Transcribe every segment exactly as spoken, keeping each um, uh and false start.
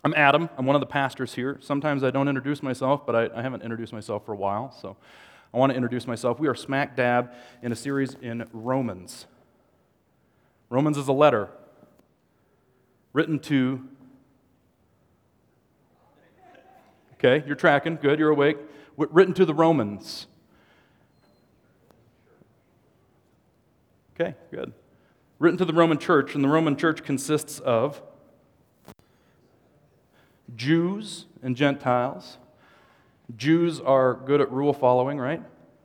I'm Adam. I'm one of the pastors here. Sometimes I don't introduce myself, but I, I haven't introduced myself for a while, so I want to introduce myself. We are smack dab in a series in Romans. Romans is a letter written to... Okay, you're tracking. Good, you're awake. Written to the Romans. Okay, good. Written to the Roman church, and the Roman church consists of Jews and Gentiles. Jews are good at rule following, right?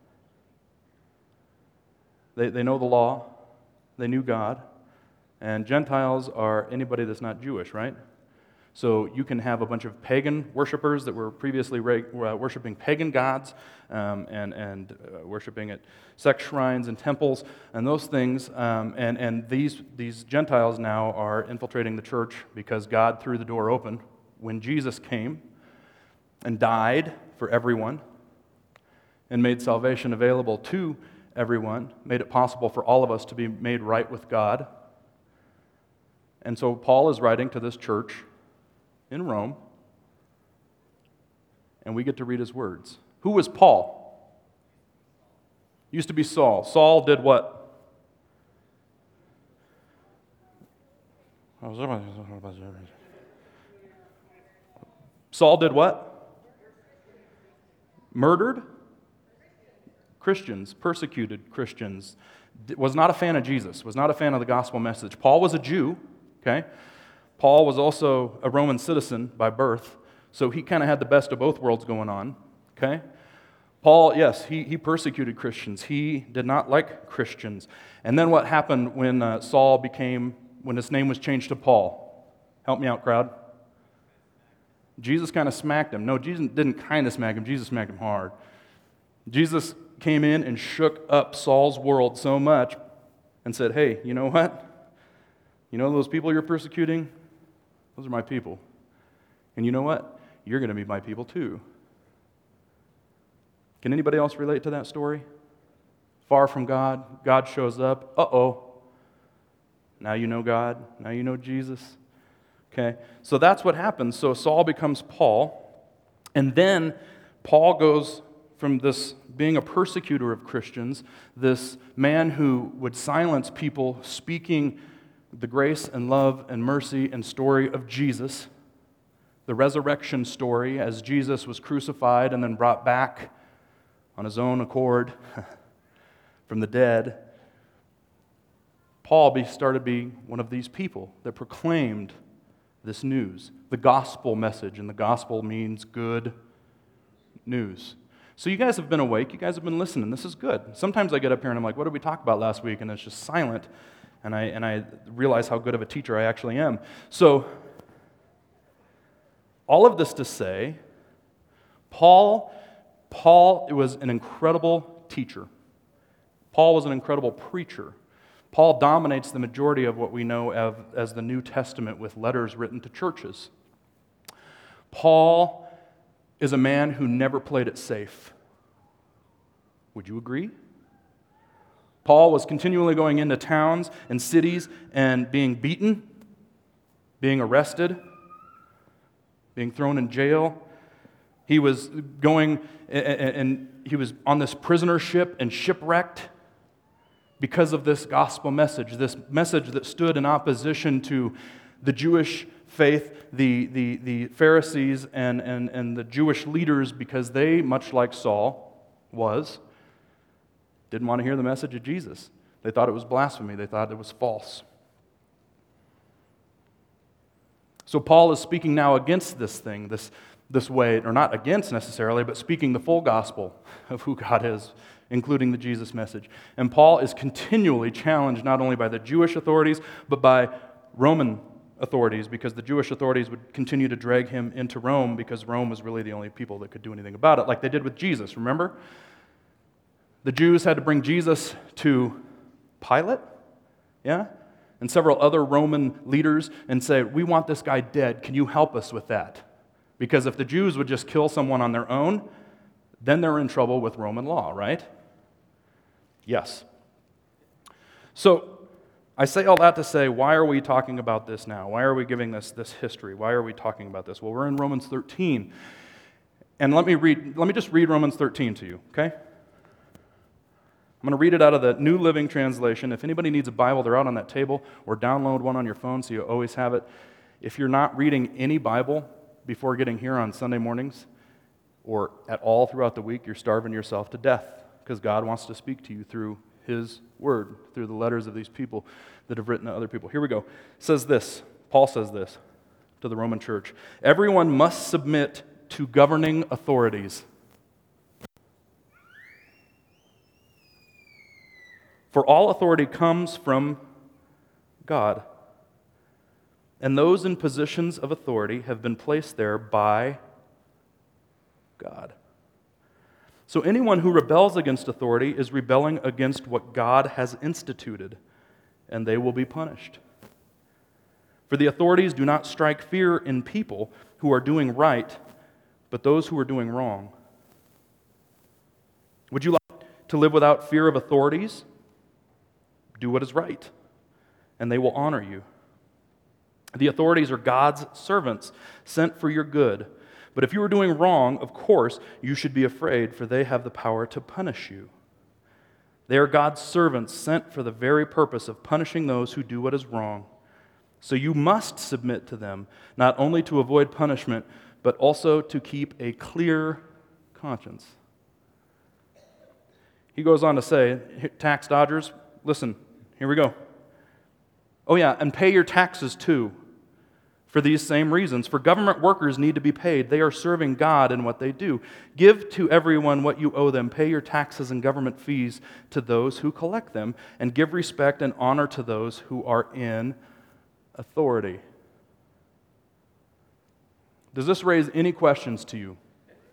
They, they know the law. They knew God. And Gentiles are anybody that's not Jewish, right? So you can have a bunch of pagan worshipers that were previously uh, worshiping pagan gods um, and, and uh, worshiping at sex shrines and temples and those things. Um, and and these, these Gentiles now are infiltrating the church because God threw the door open when Jesus came and died for everyone and made salvation available to everyone, made it possible for all of us to be made right with God. And so Paul is writing to this church in Rome, and we get to read his words. Who was Paul? Used to be Saul. Saul did what? Saul did what? Murdered Christians, persecuted Christians, was not a fan of Jesus, was not a fan of the gospel message. Paul was a Jew, okay? Paul was also a Roman citizen by birth, so he kind of had the best of both worlds going on, okay? Paul, yes, he, he persecuted Christians. He did not like Christians. And then what happened when uh, Saul became, when his name was changed to Paul? Help me out, crowd. Jesus kind of smacked him. No, Jesus didn't kind of smack him. Jesus smacked him hard. Jesus came in and shook up Saul's world so much and said, hey, you know what? You know those people you're persecuting? Those are my people. And you know what? You're going to be my people too. Can anybody else relate to that story? Far from God, God shows up. Uh-oh. Now you know God. Now you know Jesus. Okay, so that's what happens. So Saul becomes Paul, and then Paul goes from this being a persecutor of Christians, this man who would silence people speaking the grace and love and mercy and story of Jesus, the resurrection story as Jesus was crucified and then brought back on his own accord from the dead. Paul started being one of these people that proclaimed this news, the gospel message, and the gospel means good news. So you guys have been awake, you guys have been listening, this is good. Sometimes I get up here and I'm like, what did we talk about last week? And it's just silent. And I and I realize how good of a teacher I actually am. So, all of this to say, Paul, Paul was an incredible teacher. Paul was an incredible preacher. Paul dominates the majority of what we know of as the New Testament with letters written to churches. Paul is a man who never played it safe. Would you agree? Paul was continually going into towns and cities and being beaten, being arrested, being thrown in jail. He was going and he was on this prisoner ship and shipwrecked because of this gospel message, this message that stood in opposition to the Jewish faith, the, the, the Pharisees and, and, and the Jewish leaders, because they, much like Saul was, didn't want to hear the message of Jesus. They thought it was blasphemy. They thought it was false. So Paul is speaking now against this thing, this, this way, or not against necessarily, but speaking the full gospel of who God is, including the Jesus message. And Paul is continually challenged not only by the Jewish authorities, but by Roman authorities, because the Jewish authorities would continue to drag him into Rome because Rome was really the only people that could do anything about it, like they did with Jesus, remember? The Jews had to bring Jesus to Pilate, yeah, and several other Roman leaders and say, we want this guy dead. Can you help us with that? Because if the Jews would just kill someone on their own, then they're in trouble with Roman law, right? Yes. So I say all that to say, why are we talking about this now? Why are we giving this, this history? Why are we talking about this? Well, we're in Romans thirteen. And let me read, let me just read Romans thirteen to you, okay? I'm going to read it out of the New Living Translation. If anybody needs a Bible, they're out on that table, or download one on your phone so you always have it. If you're not reading any Bible before getting here on Sunday mornings, or at all throughout the week, you're starving yourself to death, because God wants to speak to you through His Word, through the letters of these people that have written to other people. Here we go. It says this, Paul says this to the Roman church: everyone must submit to governing authorities. For all authority comes from God, and those in positions of authority have been placed there by God. So anyone who rebels against authority is rebelling against what God has instituted, and they will be punished. For the authorities do not strike fear in people who are doing right, but those who are doing wrong. Would you like to live without fear of authorities? Do what is right, and they will honor you. The authorities are God's servants, sent for your good. But if you are doing wrong, of course, you should be afraid, for they have the power to punish you. They are God's servants, sent for the very purpose of punishing those who do what is wrong. So you must submit to them, not only to avoid punishment, but also to keep a clear conscience. He goes on to say, tax dodgers, listen, here we go. Oh yeah, and pay your taxes too, for these same reasons. For government workers need to be paid. They are serving God in what they do. Give to everyone what you owe them. Pay your taxes and government fees to those who collect them, and give respect and honor to those who are in authority. Does this raise any questions to you?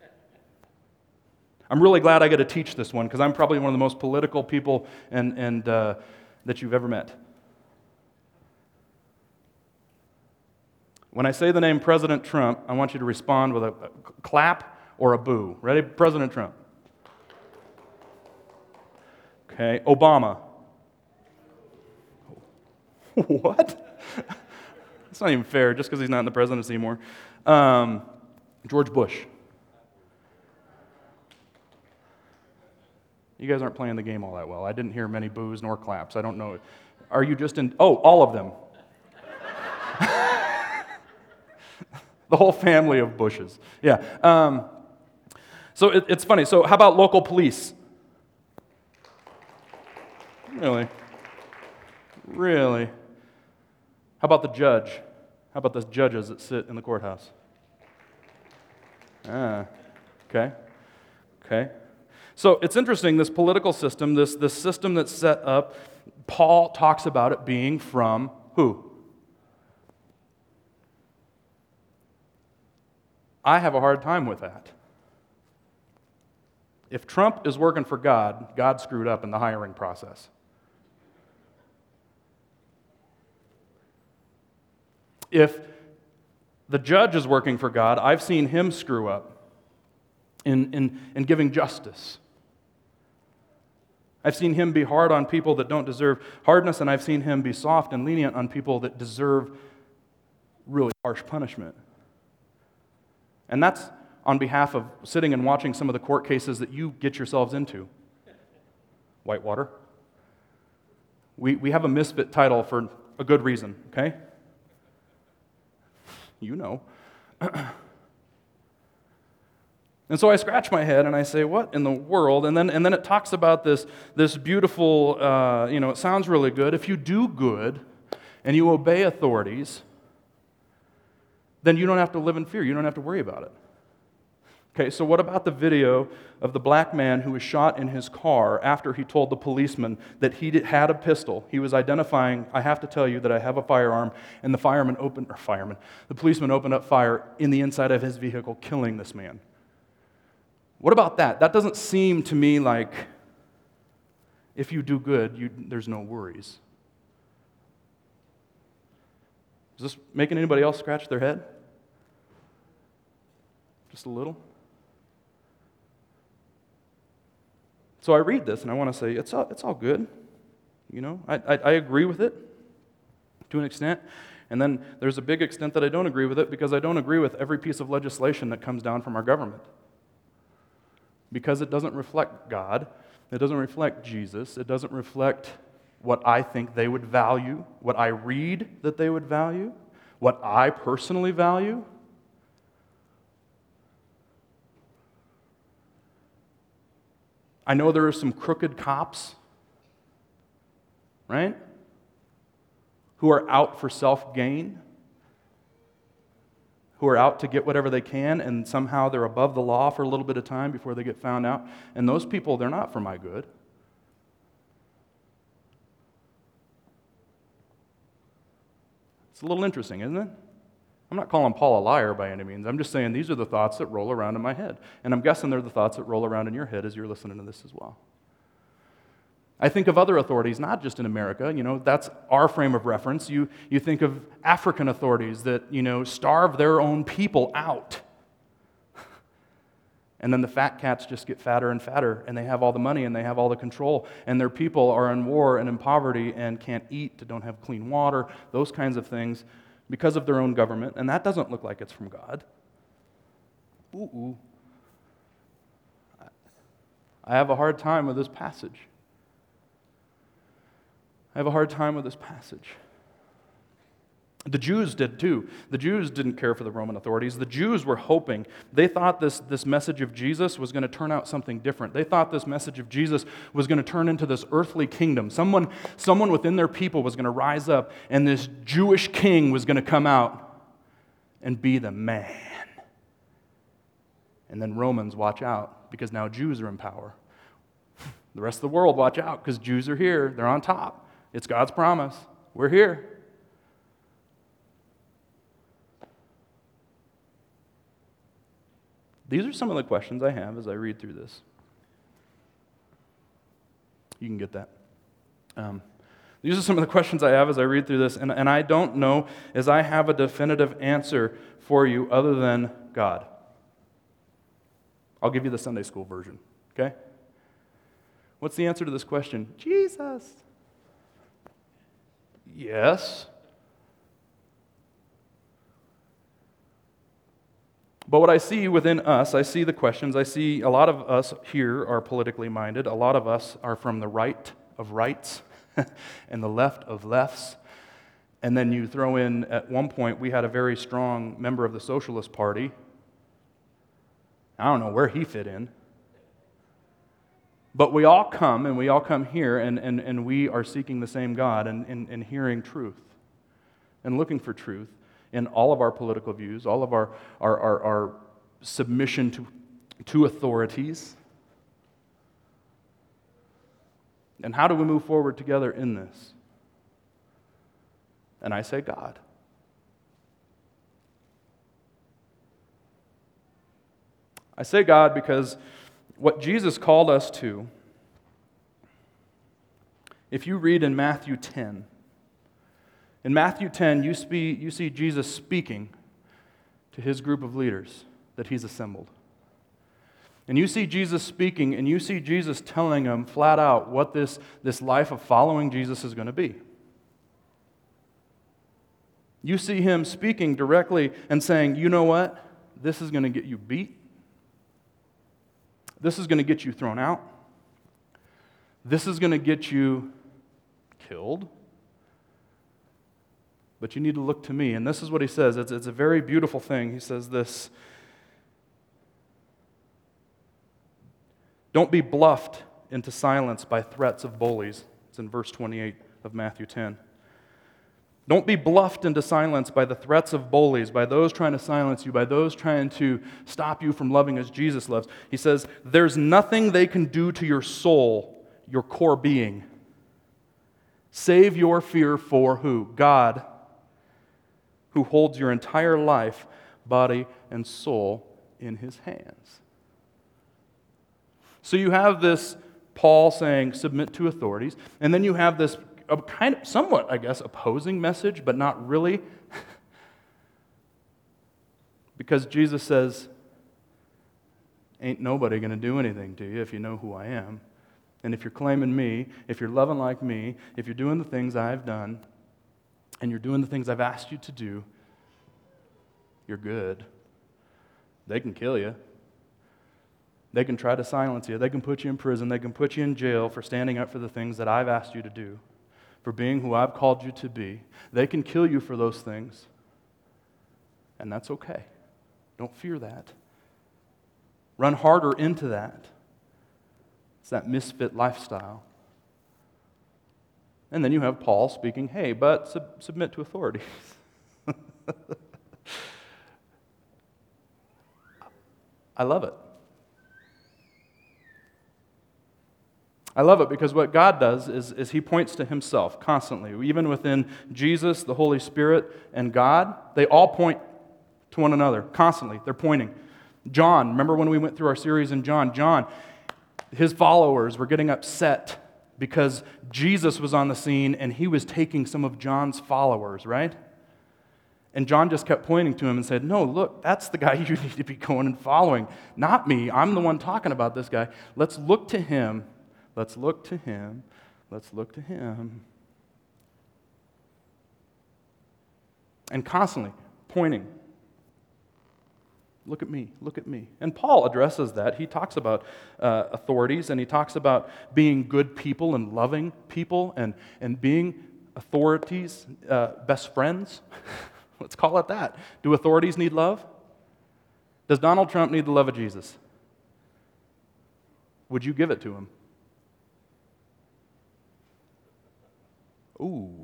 I'm really glad I get to teach this one, because I'm probably one of the most political people and, and uh, that you've ever met. When I say the name President Trump, I want you to respond with a clap or a boo. Ready? President Trump. Okay. Obama. What? It's not even fair, just because he's not in the presidency anymore. Um, George Bush. You guys aren't playing the game all that well. I didn't hear many boos nor claps. I don't know. Are you just in... Oh, all of them. The whole family of Bushes. Yeah. Um, so it, it's funny. So how about local police? Really? Really? How about the judge? How about the judges that sit in the courthouse? Ah, okay. Okay. So it's interesting, this political system, this, this system that's set up, Paul talks about it being from who? I have a hard time with that. If Trump is working for God, God screwed up in the hiring process. If the judge is working for God, I've seen him screw up in, in, in giving justice. I've seen him be hard on people that don't deserve hardness, and I've seen him be soft and lenient on people that deserve really harsh punishment. And that's on behalf of sitting and watching some of the court cases that you get yourselves into. Whitewater. We, we have a misfit title for a good reason, okay? You know. And so I scratch my head and I say, what in the world? And then and then it talks about this, this beautiful, uh, you know, it sounds really good. If you do good and you obey authorities, then you don't have to live in fear. You don't have to worry about it. Okay, so what about the video of the black man who was shot in his car after he told the policeman that he did, had a pistol? He was identifying, I have to tell you that I have a firearm, and the fireman opened, or fireman, the policeman opened up fire in the inside of his vehicle, killing this man. What about that? That doesn't seem to me like if you do good, you, there's no worries. Is this making anybody else scratch their head? Just a little? So I read this and I want to say, it's all, it's all good. You know, I, I, I agree with it. to an extent. And then there's a big extent that I don't agree with it because I don't agree with every piece of legislation that comes down from our government. Because it doesn't reflect God, it doesn't reflect Jesus, it doesn't reflect what I think they would value, what I read that they would value, what I personally value. I know there are some crooked cops, right, who are out for self-gain, who are out to get whatever they can, and somehow they're above the law for a little bit of time before they get found out. And those people, they're not for my good. It's a little interesting, isn't it? I'm not calling Paul a liar by any means. I'm just saying these are the thoughts that roll around in my head. And I'm guessing they're the thoughts that roll around in your head as you're listening to this as well. I think of other authorities, not just in America. You know, that's our frame of reference. You, you think of African authorities that, you know, starve their own people out. And then the fat cats just get fatter and fatter, and they have all the money and they have all the control, and their people are in war and in poverty and can't eat, don't have clean water, those kinds of things because of their own government, and that doesn't look like it's from God. Ooh, ooh. I have a hard time with this passage. I have a hard time with this passage. The Jews did too. The Jews didn't care for the Roman authorities. The Jews were hoping. They thought this, this message of Jesus was going to turn out something different. They thought this message of Jesus was going to turn into this earthly kingdom. Someone, someone within their people was going to rise up, and this Jewish king was going to come out and be the man. And then Romans, watch out, because now Jews are in power. The rest of the world, watch out, because Jews are here. They're on top. It's God's promise. We're here. These are some of the questions I have as I read through this. You can get that. Um, these are some of the questions I have as I read through this, and, and I don't know as I have a definitive answer for you other than God. I'll give you the Sunday school version, okay? What's the answer to this question? Jesus. Yes. But what I see within us, I see the questions. I see a lot of us here are politically minded. A lot of us are from the right of rights and the left of lefts. And then you throw in, at one point, we had a very strong member of the Socialist Party. I don't know where he fit in. But we all come, and we all come here, and, and, and we are seeking the same God and, and, and hearing truth and looking for truth in all of our political views, all of our, our, our, our submission to, to authorities. And how do we move forward together in this? And I say God. I say God because what Jesus called us to, if you read in Matthew ten, in Matthew ten, you, spe- you see Jesus speaking to his group of leaders that he's assembled. And you see Jesus speaking, and you see Jesus telling them flat out what this, this life of following Jesus is going to be. You see him speaking directly and saying, you know what? This is going to get you beat. This is going to get you thrown out. This is going to get you killed. But you need to look to me. And this is what he says. It's, it's a very beautiful thing. He says this. Don't be bluffed into silence by threats of bullies. It's in verse twenty-eight of Matthew ten. Don't be bluffed into silence by the threats of bullies, by those trying to silence you, by those trying to stop you from loving as Jesus loves. He says, there's nothing they can do to your soul, your core being. Save your fear for who? God, who holds your entire life, body, and soul in his hands. So you have this Paul saying, submit to authorities, and then you have this a kind of, somewhat, I guess, opposing message, but not really. Because Jesus says, ain't nobody going to do anything to you if you know who I am. And if you're claiming me, if you're loving like me, if you're doing the things I've done, and you're doing the things I've asked you to do, you're good. They can kill you. They can try to silence you. They can put you in prison. They can put you in jail for standing up for the things that I've asked you to do, for being who I've called you to be. They can kill you for those things, and that's okay. Don't fear that. Run harder into that. It's that misfit lifestyle. And then you have Paul speaking, hey, but sub- submit to authorities. I love it. I love it because what God does is, is He points to Himself constantly. Even within Jesus, the Holy Spirit, and God, they all point to one another constantly. They're pointing. John, remember when we went through our series in John? John, his followers were getting upset because Jesus was on the scene and he was taking some of John's followers, right? And John just kept pointing to him and said, no, look, that's the guy you need to be going and following, not me. I'm the one talking about this guy. Let's look to him. Let's look to him. Let's look to him. And constantly pointing. Look at me, look at me. And Paul addresses that. He talks about uh, authorities, and he talks about being good people and loving people and, and being authorities' uh, best friends. Let's call it that. Do authorities need love? Does Donald Trump need the love of Jesus? Would you give it to him? Ooh.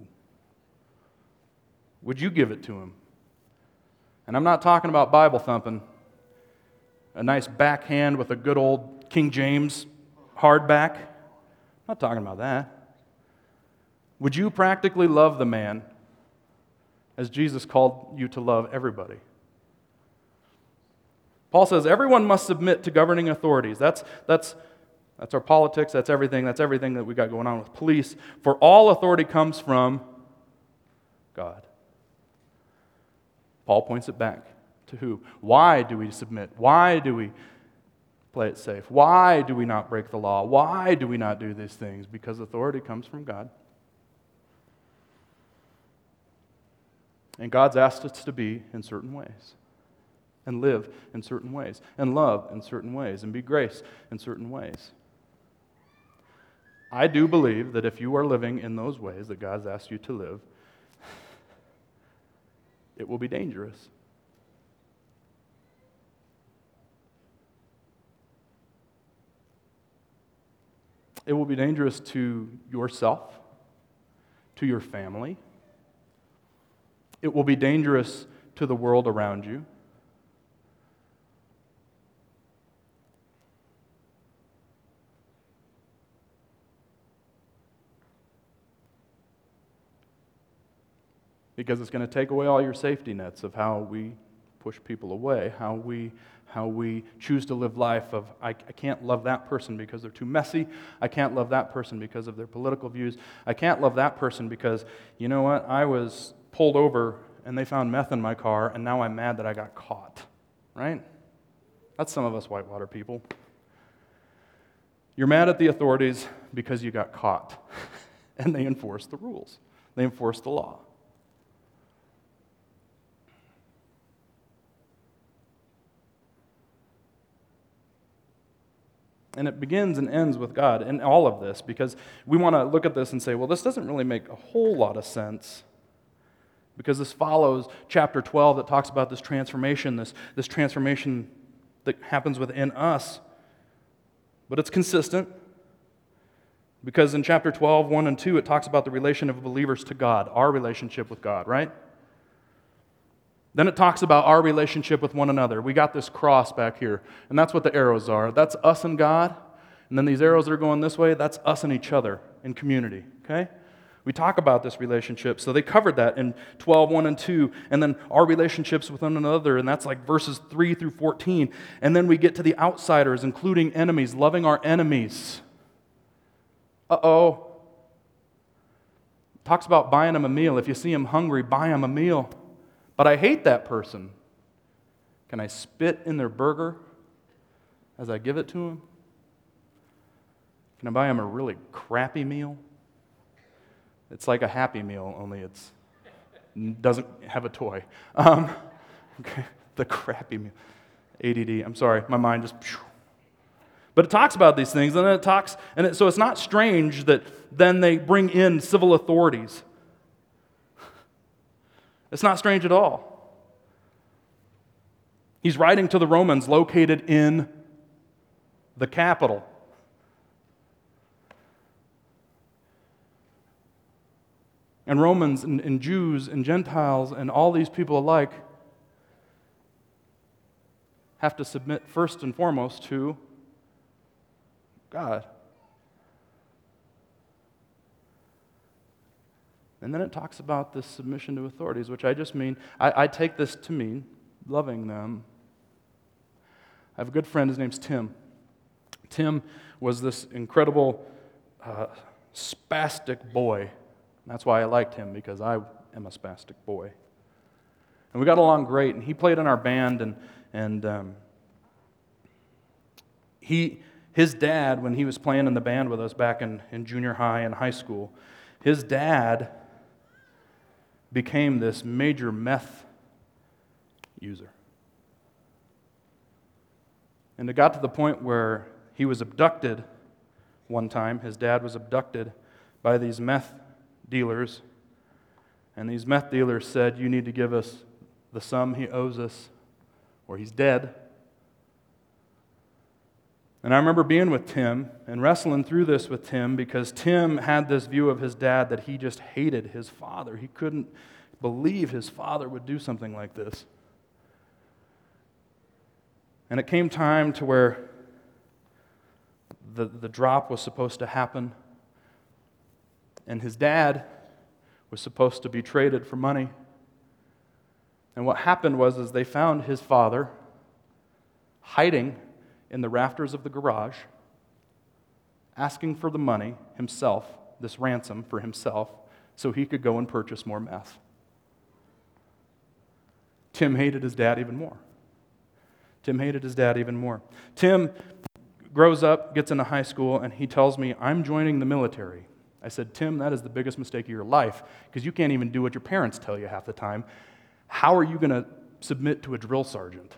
Would you give it to him? And I'm not talking about Bible thumping. A nice backhand with a good old King James hardback. I'm not talking about that. Would you practically love the man as Jesus called you to love everybody? Paul says everyone must submit to governing authorities. That's, that's, that's our politics, that's everything, that's everything that we got going on with police. For all authority comes from God. Paul points it back to who? Why do we submit? Why do we play it safe? Why do we not break the law? Why do we not do these things? Because authority comes from God. And God's asked us to be in certain ways, and live in certain ways, and love in certain ways, and be grace in certain ways. I do believe that if you are living in those ways that God's asked you to live, it will be dangerous. It will be dangerous to yourself, to your family. It will be dangerous to the world around you. Because it's going to take away all your safety nets of how we push people away, how we how we choose to live life of, I, I can't love that person because they're too messy. I can't love that person because of their political views. I can't love that person because, you know what, I was pulled over and they found meth in my car and now I'm mad that I got caught, right? That's some of us whitewater people. You're mad at the authorities because you got caught and they enforce the rules. They enforce the law. And it begins and ends with God in all of this, because we want to look at this and say, well, this doesn't really make a whole lot of sense, because this follows chapter twelve that talks about this transformation, this, this transformation that happens within us. But it's consistent, because in chapter twelve, one and two, it talks about the relation of believers to God, our relationship with God, right? Then it talks about our relationship with one another. We got this cross back here, and that's what the arrows are. That's us and God, and then these arrows that are going this way, that's us and each other in community, okay? We talk about this relationship, so they covered that in twelve, one and two, and then our relationships with one another, and that's like verses three through fourteen, and then we get to the outsiders, including enemies, loving our enemies. Uh-oh. Talks about buying them a meal. If you see them hungry, buy them a meal. But I hate that person. Can I spit in their burger as I give it to them? Can I buy them a really crappy meal? It's like a Happy Meal, only it's doesn't have a toy. Um, okay, the crappy meal. A D D, I'm sorry, my mind just... But it talks about these things, and then it talks, and it, so it's not strange that then they bring in civil authorities. It's not strange at all. He's writing to the Romans located in the capital. And Romans and, and Jews and Gentiles and all these people alike have to submit first and foremost to God. And then it talks about this submission to authorities, which I just mean, I, I take this to mean loving them. I have a good friend, his name's Tim. Tim was this incredible uh, spastic boy. That's why I liked him, because I am a spastic boy. And we got along great, and he played in our band, and, and um, he... His dad, when he was playing in the band with us back in, in junior high and high school, his dad became this major meth user. And it got to the point where he was abducted one time. His dad was abducted by these meth dealers. And these meth dealers said, you need to give us the sum he owes us, or he's dead. And I remember being with Tim and wrestling through this with Tim, because Tim had this view of his dad that he just hated his father. He couldn't believe his father would do something like this. And it came time to where the, the drop was supposed to happen, and his dad was supposed to be traded for money. And what happened was is they found his father hiding in the rafters of the garage, asking for the money himself, this ransom for himself, so he could go and purchase more meth. Tim hated his dad even more. Tim hated his dad even more. Tim grows up, gets into high school, and he tells me, I'm joining the military. I said, Tim, that is the biggest mistake of your life, because you can't even do what your parents tell you half the time. How are you going to submit to a drill sergeant?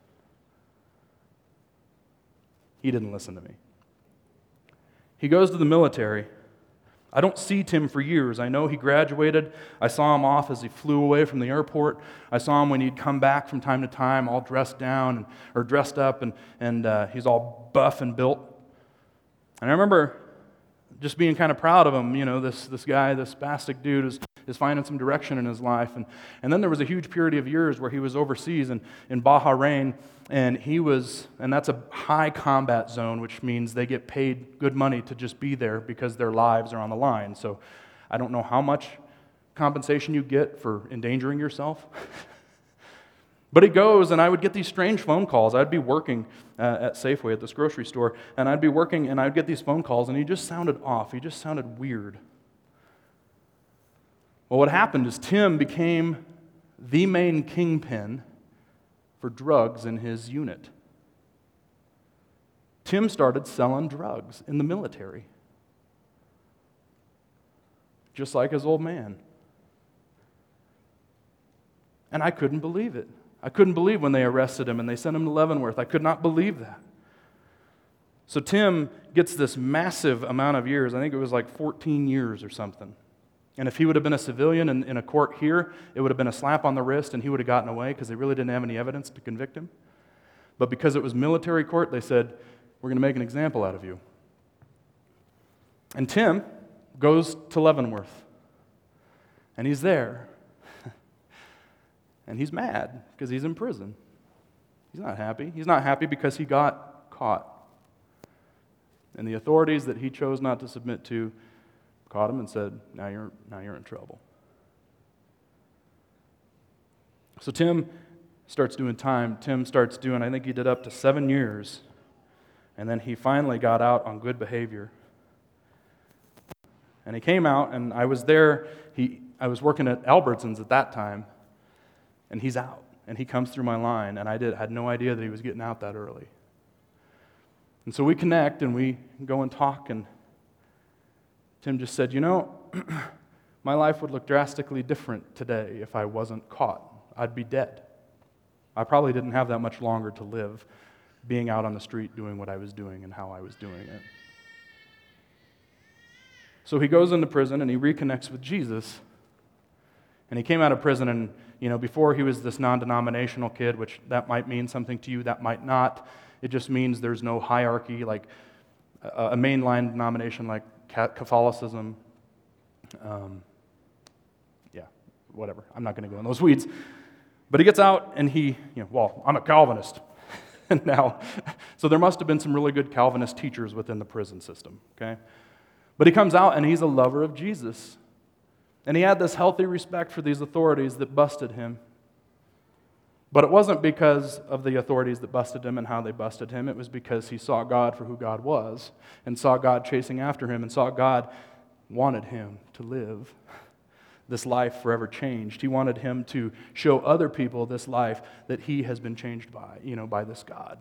He didn't listen to me. He goes to the military. I don't see Tim for years. I know he graduated. I saw him off as he flew away from the airport. I saw him when he'd come back from time to time, all dressed down and, or dressed up, and, and uh, he's all buff and built. And I remember just being kind of proud of him. You know, this, this guy, this spastic dude is, is finding some direction in his life. And, and then there was a huge period of years where he was overseas in, in Bahrain, and he was, and that's a high combat zone, which means they get paid good money to just be there because their lives are on the line. So I don't know how much compensation you get for endangering yourself. But he goes, and I would get these strange phone calls. I'd be working uh, at Safeway, at this grocery store, and I'd be working, and I'd get these phone calls, and he just sounded off. He just sounded weird. Well, what happened is Tim became the main kingpin for drugs in his unit. Tim started selling drugs in the military, just like his old man. And I couldn't believe it. I couldn't believe when they arrested him and they sent him to Leavenworth. I could not believe that. So Tim gets this massive amount of years. I think it was like fourteen years or something. And if he would have been a civilian in, in a court here, it would have been a slap on the wrist and he would have gotten away because they really didn't have any evidence to convict him. But because it was military court, they said, we're going to make an example out of you. And Tim goes to Leavenworth. And he's there. And he's mad because he's in prison. He's not happy. He's not happy because he got caught. And the authorities that he chose not to submit to caught him and said, now you're, now you're in trouble. So Tim starts doing time. Tim starts doing, I think he did up to seven years. And then he finally got out on good behavior. And he came out, and I was there. He, I was working at Albertsons at that time. And he's out, and he comes through my line, and I did had no idea that he was getting out that early. And so we connect, and we go and talk, and Tim just said, you know, My life would look drastically different today if I wasn't caught. I'd be dead. I probably didn't have that much longer to live being out on the street doing what I was doing and how I was doing it. So he goes into prison and he reconnects with Jesus. And he came out of prison and, you know, before he was this non-denominational kid, which that might mean something to you, that might not. It just means there's no hierarchy, like a, a mainline denomination like Catholicism. Um, yeah, whatever. I'm not going to go in those weeds. But he gets out and he, you know, well, I'm a Calvinist now. So there must have been some really good Calvinist teachers within the prison system, okay? But he comes out and he's a lover of Jesus. And he had this healthy respect for these authorities that busted him. But it wasn't because of the authorities that busted him and how they busted him. It was because he saw God for who God was and saw God chasing after him and saw God wanted him to live this life forever changed. He wanted him to show other people this life that he has been changed by, you know, by this God.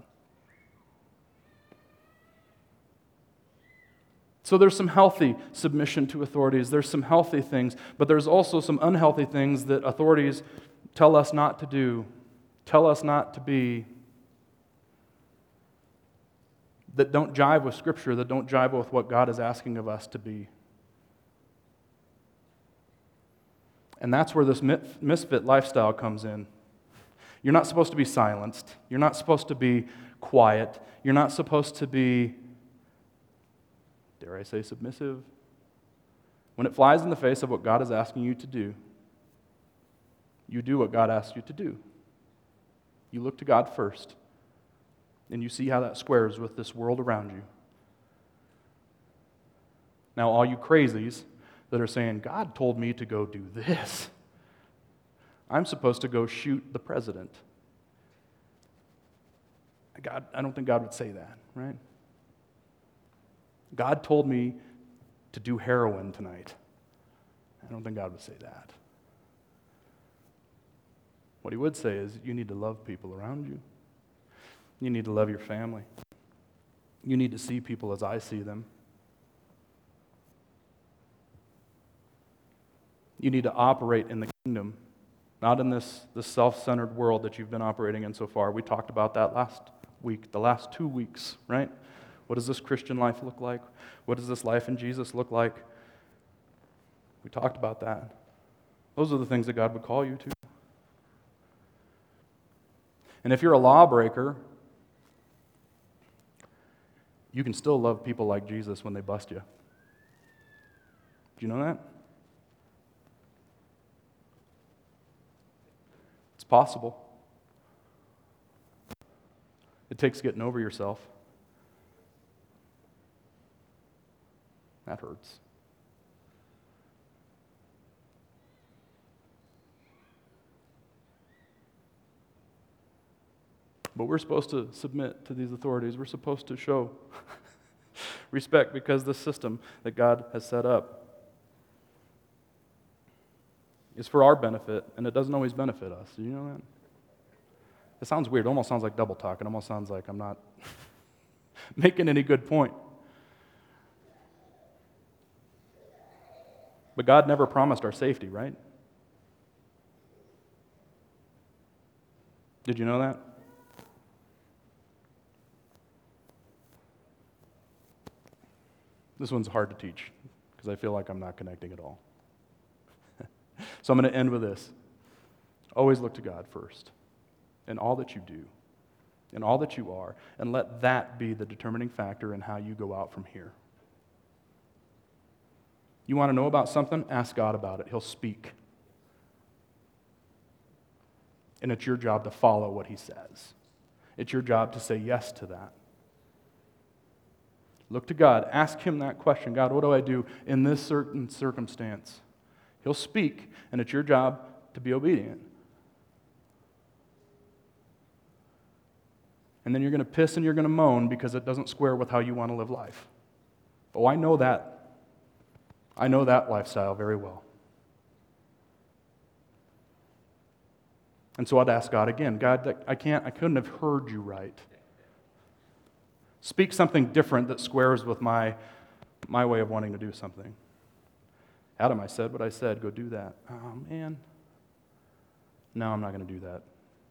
So there's some healthy submission to authorities. There's some healthy things, but there's also some unhealthy things that authorities tell us not to do, tell us not to be, that don't jive with Scripture, that don't jive with what God is asking of us to be. And that's where this misfit lifestyle comes in. You're not supposed to be silenced. You're not supposed to be quiet. You're not supposed to be, dare I say, submissive. When it flies in the face of what God is asking you to do, you do what God asks you to do. You look to God first, and you see how that squares with this world around you. Now, all you crazies that are saying, God told me to go do this. I'm supposed to go shoot the president. God, I don't think God would say that, right? God told me to do heroin tonight. I don't think God would say that. What he would say is, you need to love people around you. You need to love your family. You need to see people as I see them. You need to operate in the kingdom, not in this, this self-centered world that you've been operating in so far. We talked about that last week, the last two weeks, right? What does this Christian life look like? What does this life in Jesus look like? We talked about that. Those are the things that God would call you to. And if you're a lawbreaker, you can still love people like Jesus when they bust you. Do you know that? It's possible. It takes getting over yourself. That hurts. But we're supposed to submit to these authorities. We're supposed to show respect because the system that God has set up is for our benefit, and it doesn't always benefit us. Do you know that? It sounds weird. It almost sounds like double talk. It almost sounds like I'm not making any good point. But God never promised our safety, right? Did you know that? This one's hard to teach because I feel like I'm not connecting at all. So I'm going to end with this. Always look to God first in all that you do, in all that you are, and let that be the determining factor in how you go out from here. You want to know about something? Ask God about it. He'll speak. And it's your job to follow what he says. It's your job to say yes to that. Look to God. Ask him that question. God, what do I do in this certain circumstance? He'll speak, and it's your job to be obedient. And then you're going to piss and you're going to moan because it doesn't square with how you want to live life. Oh, I know that. I know that lifestyle very well. And so I'd ask God again, God, I can't, I couldn't have heard you right. Speak something different that squares with my, my way of wanting to do something. Adam, I said what I said, go do that. Oh, man. No, I'm not going to do that.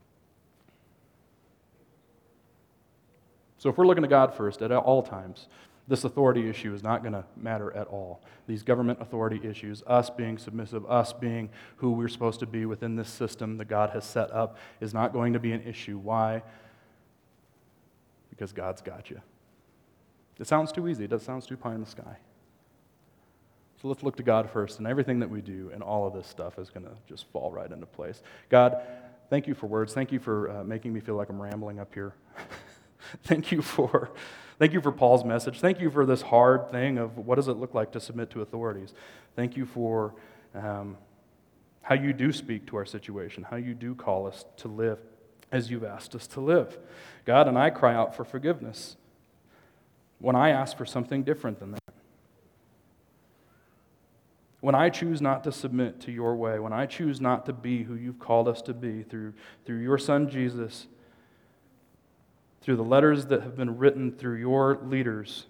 So if we're looking to God first at all times, this authority issue is not going to matter at all. These government authority issues, us being submissive, us being who we're supposed to be within this system that God has set up, is not going to be an issue. Why? Because God's got you. It sounds too easy. It does sound too pie in the sky. So let's look to God first, and everything that we do and all of this stuff is going to just fall right into place. God, thank you for words. Thank you for uh, making me feel like I'm rambling up here. Thank you for thank you for Paul's message. Thank you for this hard thing of what does it look like to submit to authorities. Thank you for um, how you do speak to our situation, how you do call us to live as you've asked us to live. God, and I cry out for forgiveness when I ask for something different than that. When I choose not to submit to your way, when I choose not to be who you've called us to be through, through your Son Jesus, through the letters that have been written through your leaders,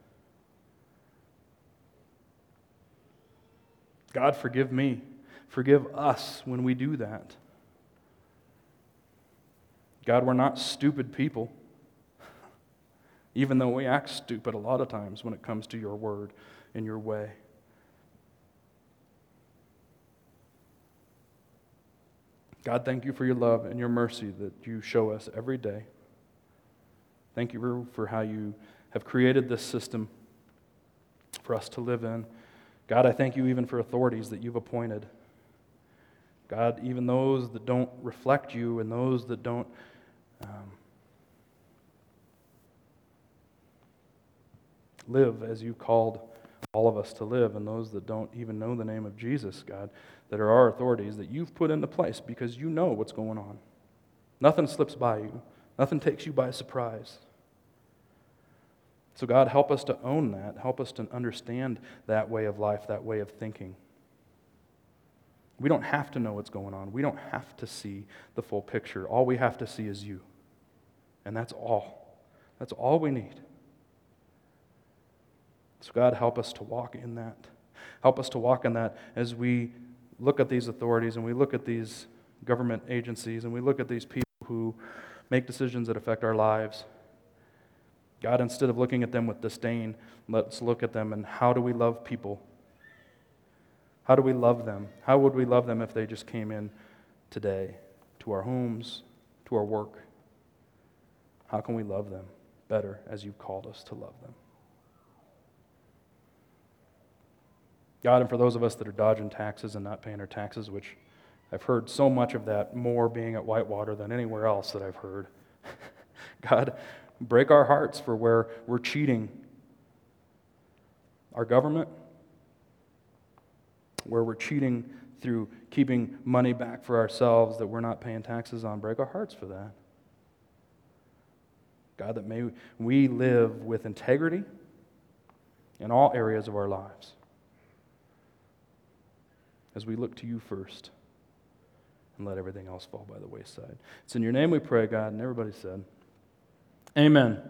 God, forgive me. Forgive us when we do that. God, we're not stupid people, even though we act stupid a lot of times when it comes to your word and your way. God, thank you for your love and your mercy that you show us every day. Thank you for how you have created this system for us to live in. God, I thank you even for authorities that you've appointed. God, even those that don't reflect you and those that don't um, live as you called all of us to live, and those that don't even know the name of Jesus, God, that are our authorities that you've put into place because you know what's going on. Nothing slips by you. Nothing takes you by surprise. So God, help us to own that. Help us to understand that way of life, that way of thinking. We don't have to know what's going on. We don't have to see the full picture. All we have to see is you. And that's all. That's all we need. So God, help us to walk in that. Help us to walk in that as we look at these authorities and we look at these government agencies and we look at these people who make decisions that affect our lives. God, instead of looking at them with disdain, let's look at them and how do we love people? How do we love them? How would we love them if they just came in today to our homes, to our work? How can we love them better as you've called us to love them? God, and for those of us that are dodging taxes and not paying our taxes, which I've heard so much of that more being at Whitewater than anywhere else that I've heard. God, break our hearts for where we're cheating our government, where we're cheating through keeping money back for ourselves that we're not paying taxes on. Break our hearts for that. God, that may we live with integrity in all areas of our lives as we look to you first and let everything else fall by the wayside. It's in your name we pray, God, and everybody said, amen.